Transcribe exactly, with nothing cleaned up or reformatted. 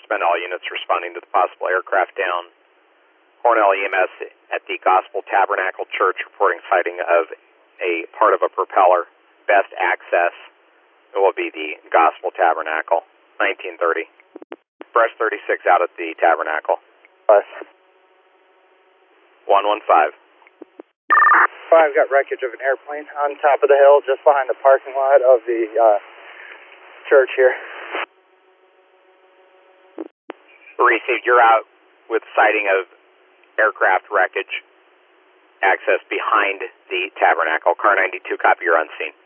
suspend all units responding to the possible aircraft down. Cornell E M S at the Gospel Tabernacle Church reporting sighting of a part of a propeller. Best access it will be the Gospel Tabernacle, nineteen thirty. Fresh thirty-six out at the Tabernacle. Five. one one five. Five got wreckage of an airplane on top of the hill just behind the parking lot of the uh, church here. Received, you're out with sighting of aircraft wreckage. Access behind the Tabernacle. Car ninety-two, copy, you're unseen.